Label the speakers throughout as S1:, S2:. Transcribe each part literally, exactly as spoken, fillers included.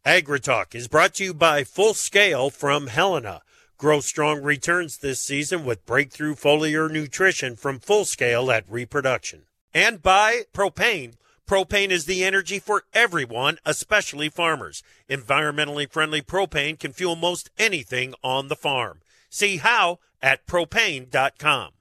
S1: AgriTalk is brought to you by Full Scale from Helena. Grow strong returns this season with breakthrough foliar nutrition from Full Scale at Reproduction. And by Propane. Propane is the energy for everyone, especially farmers. Environmentally friendly propane can fuel most anything on the farm. See how at propane dot com.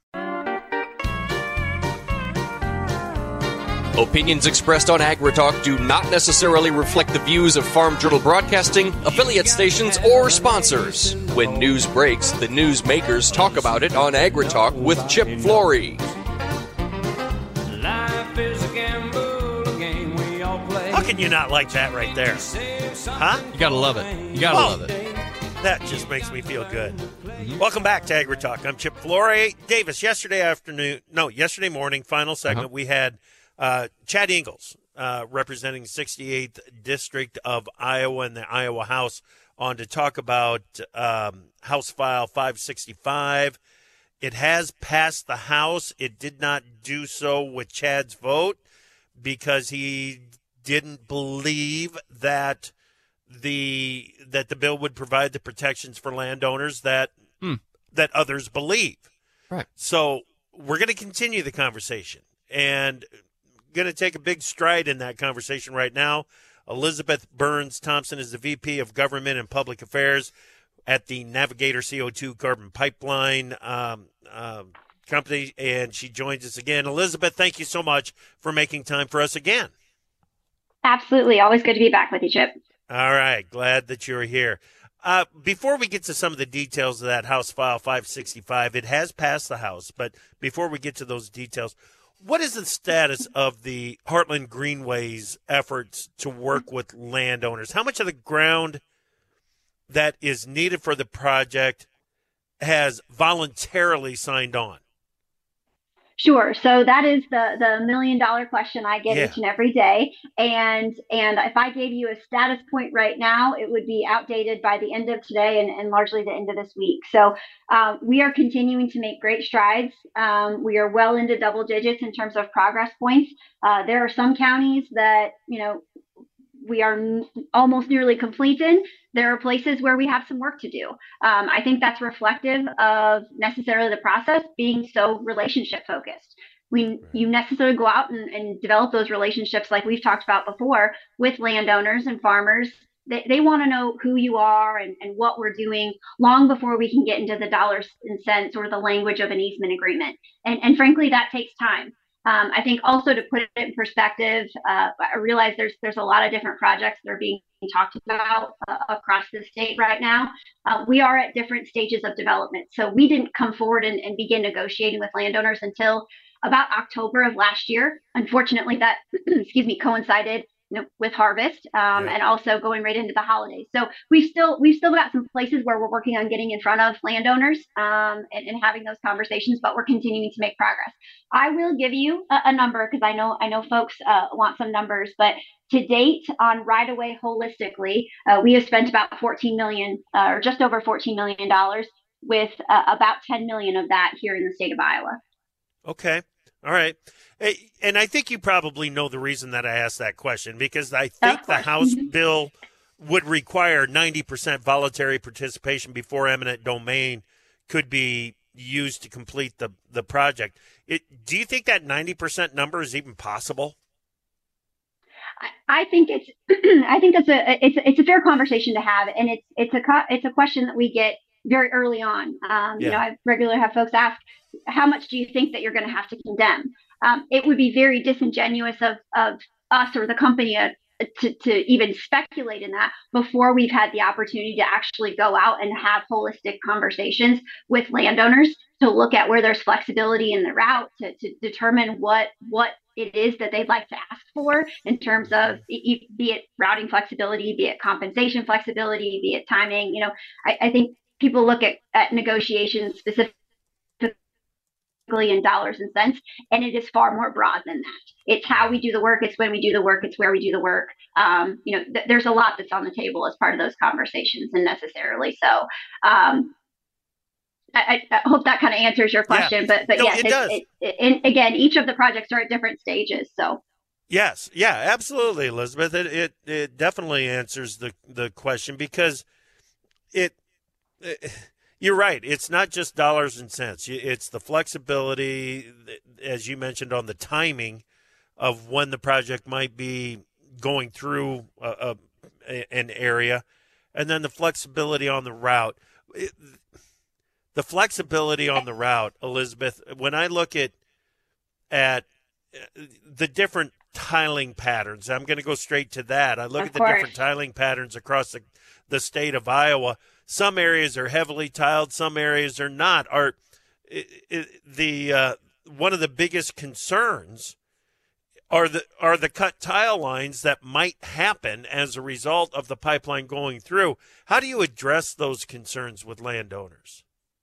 S2: Opinions expressed on AgriTalk do not necessarily reflect the views of Farm Journal Broadcasting, affiliate stations, or sponsors. When news breaks, the news makers talk about it on AgriTalk with Chip Flory.
S3: Life is a gamble, a game we all play.
S1: How can you not like that right there? Huh?
S4: You gotta love it. You gotta
S1: Oh.
S4: love it.
S1: That just makes me feel good. Welcome back to AgriTalk. I'm Chip Flory. Davis, yesterday afternoon, no, yesterday morning, final segment,
S4: Uh-huh.
S1: we had uh, Chad Ingalls, uh, representing sixty-eighth District of Iowa in the Iowa House, on to talk about um, House File five sixty-five. It has passed the House. It did not do so with Chad's vote because he didn't believe that the that the bill would provide the protections for landowners that
S4: Hmm.
S1: that others believe.
S4: Right.
S1: So we're going to continue the conversation and going to take a big stride in that conversation right now. Elizabeth Burns Thompson is the V P of Government and Public Affairs at the Navigator C O two Carbon Pipeline um, um, Company, and she joins us again. Elizabeth, thank you so much for making time for us again.
S5: Absolutely. Always good to be back with you, Chip.
S1: All right. Glad that you're here. Uh, before we get to some of the details of that House File five sixty-five, it has passed the House, but before we get to those details, what is the status of the Heartland Greenways efforts to work with landowners? How much of the ground that is needed for the project has voluntarily signed on?
S5: Sure. So that is the the million dollar question I get
S1: Yeah.
S5: each and every day. And and if I gave you a status point right now, it would be outdated by the end of today and, and largely the end of this week. So um, we are continuing to make great strides. Um, we are well into double digits in terms of progress points. Uh, there are some counties that, you know, we are n- almost nearly complete in. There are places where we have some work to do. Um, I think that's reflective of necessarily the process being so relationship focused. We you necessarily go out and, and develop those relationships like we've talked about before with landowners and farmers. They, they want to know who you are and, and what we're doing long before we can get into the dollars and cents or the language of an easement agreement. And, and frankly, that takes time. Um, I think also to put it in perspective, uh, I realize there's there's a lot of different projects that are being talked about uh, across the state right now. Uh, we are at different stages of development. So we didn't come forward and, and begin negotiating with landowners until about October of last year. Unfortunately, that, excuse me, coincided you know, with harvest um,
S1: Yeah.
S5: and also going right into the holidays. So we've still we've still got some places where we're working on getting in front of landowners um, and, and having those conversations, but we're continuing to make progress. I will give you a, a number because I know I know folks uh, want some numbers, but to date on right of way holistically, uh, we have spent about fourteen million uh, or just over fourteen million dollars, with uh, about ten million of that here in the state of Iowa.
S1: Okay. All right. Hey, and I think you probably know the reason that I asked that question, because I think the
S5: course.
S1: House bill would require ninety percent voluntary participation before eminent domain could be used to complete the, the project. It, do you think that ninety percent number is even possible?
S5: I think it's I think that's a it's it's a fair conversation to have, and it's it's a co- it's a question that we get very early on. Um, You know,
S1: Yeah.
S5: I regularly have folks ask, "How much do you think that you're going to have to condemn?" Um, it would be very disingenuous of of us or the company uh, to to even speculate in that before we've had the opportunity to actually go out and have holistic conversations with landowners to look at where there's flexibility in the route to to determine what what it is that they'd like to ask for in terms of e- e- be it routing flexibility, be it compensation flexibility, be it timing. You know, I, I think people look at, at negotiations specifically in dollars and cents, and it is far more broad than that. It's how we do the work. It's when we do the work. It's where we do the work. Um, you know, th- there's a lot that's on the table as part of those conversations, and necessarily so. Um, I, I hope that kind of answers your question,
S1: Yeah.
S5: but but
S1: No,
S5: yes,
S1: it
S5: it's,
S1: does.
S5: It, it, and again, each of the projects are at different stages. So
S1: Yes, yeah, absolutely, Elizabeth. It it, it definitely answers the the question because it, it. You're right. It's not just dollars and cents. It's the flexibility, as you mentioned, on the timing of when the project might be going through a, a, an area, and then the flexibility on the route. It, the flexibility on the route, Elizabeth. When I look at at the different tiling patterns. I'm going to go straight to that. I look
S5: Of
S1: at the
S5: course.
S1: different tiling patterns across the, the state of Iowa. Some areas are heavily tiled, some areas are not. Are it, it, the uh, one of the biggest concerns are the are the cut tile lines that might happen as a result of the pipeline going through. How do you address those concerns with landowners?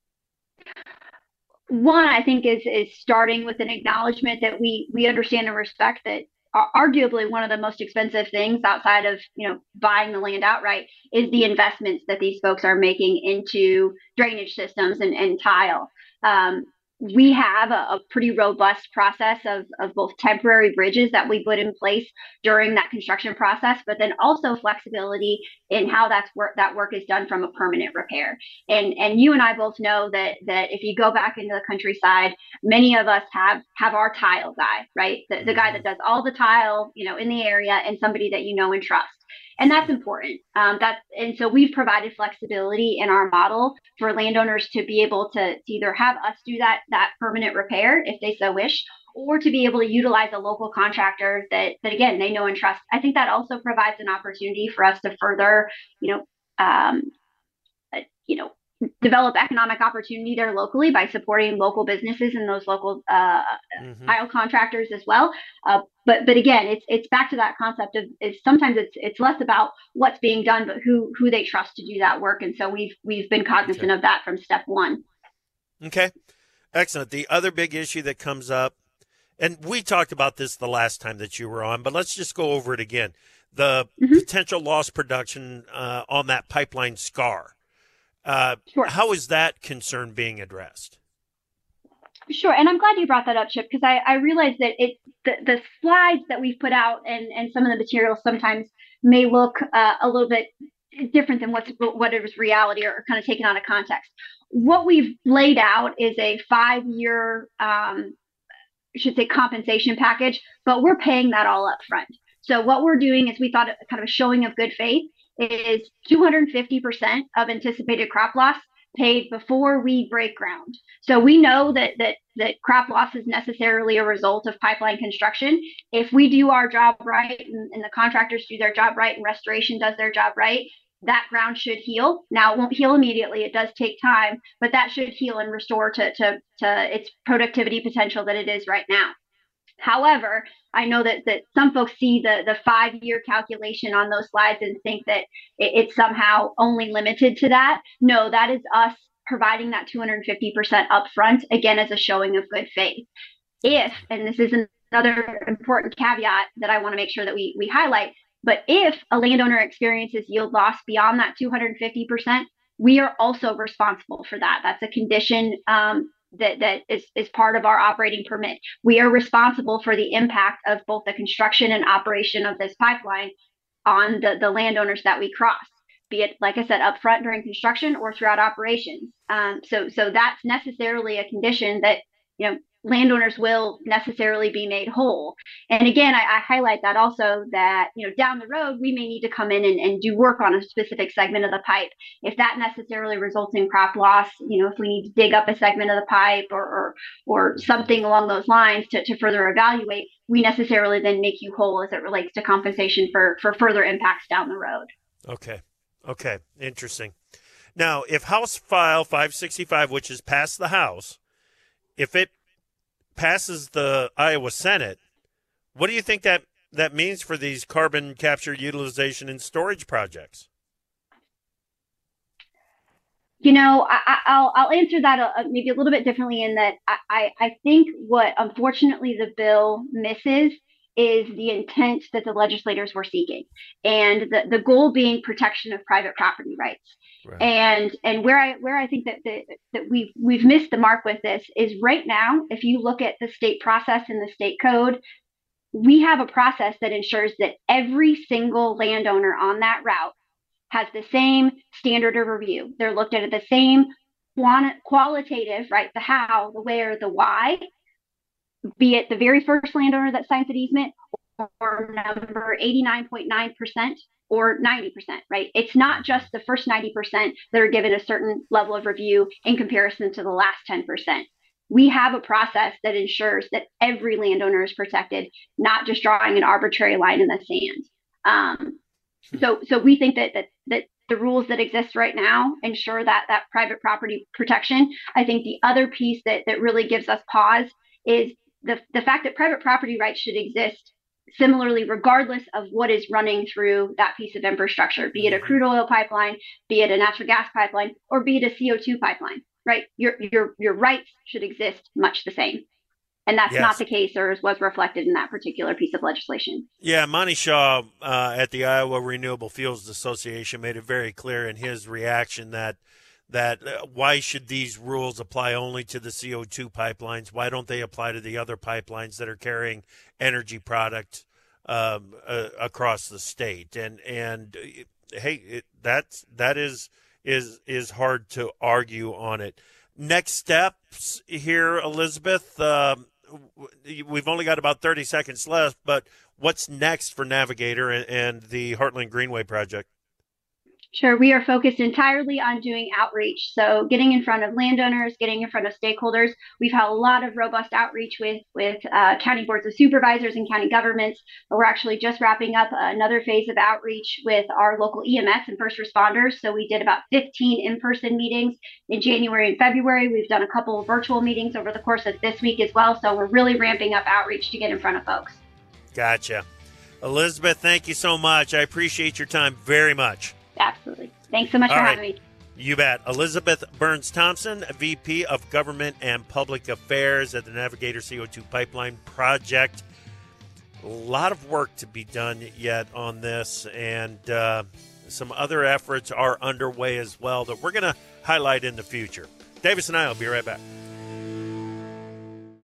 S5: One, I think, is is starting with an acknowledgement that we we understand and respect that arguably one of the most expensive things outside of, you know, buying the land outright is the investments that these folks are making into drainage systems and, and tile. Um, we have a, a pretty robust process of, of both temporary bridges that we put in place during that construction process, but then also flexibility in how that's work that work is done from a permanent repair. And and you and I both know that that if you go back into the countryside, many of us have have our tile guy, right? The, the guy that does all the tile, you know, in the area, and somebody that you know and trust. And that's important. Um, that's and so we've provided flexibility in our model for landowners to be able to, to either have us do that that permanent repair if they so wish, or to be able to utilize a local contractor that that again they know and trust. I think that also provides an opportunity for us to further, you know, um, uh, you know, develop economic opportunity there locally by supporting local businesses and those local uh, mm-hmm. tile contractors as well. Uh, but but again, it's it's back to that concept of is sometimes it's it's less about what's being done, but who who they trust to do that work. And so we've we've been cognizant okay. of that from step one.
S1: Okay, excellent. The other big issue that comes up, and we talked about this the last time that you were on, but let's just go over it again. The mm-hmm. potential lost production uh, on that pipeline scar. Uh, sure. How is that concern being addressed?
S5: Sure. And I'm glad you brought that up, Chip, because I, I realize that it the, the slides that we've put out and, and some of the materials sometimes may look uh, a little bit different than what's what is reality or kind of taken out of context. What we've laid out is a five-year, um, I should say, compensation package, but we're paying that all up front. So what we're doing is we thought it kind of a showing of good faith is two hundred fifty percent of anticipated crop loss paid before we break ground. So we know that that that crop loss is necessarily a result of pipeline construction. If we do our job right and, and the contractors do their job right and restoration does their job right, that ground should heal. Now, it won't heal immediately. It does take time, but that should heal and restore to to, to its productivity potential that it is right now. However, I know that, that some folks see the, the five-year calculation on those slides and think that it, it's somehow only limited to that. No, that is us providing that two hundred fifty percent upfront, again, as a showing of good faith. If, and this is another important caveat that I want to make sure that we, we highlight, but if a landowner experiences yield loss beyond that two hundred fifty percent, we are also responsible for that. That's a condition um, that that is, is part of our operating permit. We are responsible for the impact of both the construction and operation of this pipeline on the, the landowners that we cross, be it, like I said, upfront during construction or throughout operations. Um, so so that's necessarily a condition that, you know, landowners will necessarily be made whole. And again, I, I highlight that also that, you know, down the road, we may need to come in and, and do work on a specific segment of the pipe. If that necessarily results in crop loss, you know, if we need to dig up a segment of the pipe or or, or something along those lines to, to further evaluate, we necessarily then make you whole as it relates to compensation for, for further impacts down the road.
S1: Okay. Okay. Interesting. Now, if House File five sixty-five, which is passed the House, if it passes the Iowa Senate, what do you think that, that means for these carbon capture, utilization, and storage projects?
S5: You know, I, I'll I'll answer that a, maybe a little bit differently in that I, I think what unfortunately the bill misses is the intent that the legislators were seeking, and the, the goal being protection of private property rights. Right. And and where I where I think that the, that we've we've missed the mark with this is right now, if you look at the state process and the state code, we have a process that ensures that every single landowner on that route has the same standard of review. They're looked at at the same quant- qualitative, right? The how, the where, the why, be it the very first landowner that signs an easement or number eighty-nine point nine percent or ninety percent, right? It's not just the first ninety percent that are given a certain level of review in comparison to the last ten percent. We have a process that ensures that every landowner is protected, not just drawing an arbitrary line in the sand. Um, so, so we think that, that, that the rules that exist right now ensure that, that private property protection. I think the other piece that, that really gives us pause is the, the fact that private property rights should exist similarly, regardless of what is running through that piece of infrastructure, be it a crude oil pipeline, be it a natural gas pipeline, or be it a C O two pipeline, right? Your, your, your rights should exist much the same. And that's yes. not the case, or was reflected in that particular piece of legislation.
S1: Yeah, Monty Shaw uh, at the Iowa Renewable Fuels Association made it very clear in his reaction that that uh, why should these rules apply only to the C O two pipelines? Why don't they apply to the other pipelines that are carrying energy product um, uh, across the state? And and uh, hey, it, that's that is is is hard to argue on it. Next steps here, Elizabeth. Um, we've only got about thirty seconds left, but what's next for Navigator and, and the Heartland Greenway project?
S5: Sure. We are focused entirely on doing outreach. So getting in front of landowners, getting in front of stakeholders. We've had a lot of robust outreach with, with uh, county boards of supervisors and county governments. We're actually just wrapping up another phase of outreach with our local E M S and first responders. So we did about fifteen in-person meetings in January and February. We've done a couple of virtual meetings over the course of this week as well. So we're really ramping up outreach to get in front of folks.
S1: Gotcha. Elizabeth, thank you so much. I appreciate your time very much.
S5: Absolutely. Thanks so much
S1: All
S5: for
S1: right.
S5: having me.
S1: You bet. Elizabeth Burns-Thompson, V P of Government and Public Affairs at the Navigator C O two Pipeline Project. A lot of work to be done yet on this, and uh, some other efforts are underway as well that we're going to highlight in the future. Davis and I will be right back.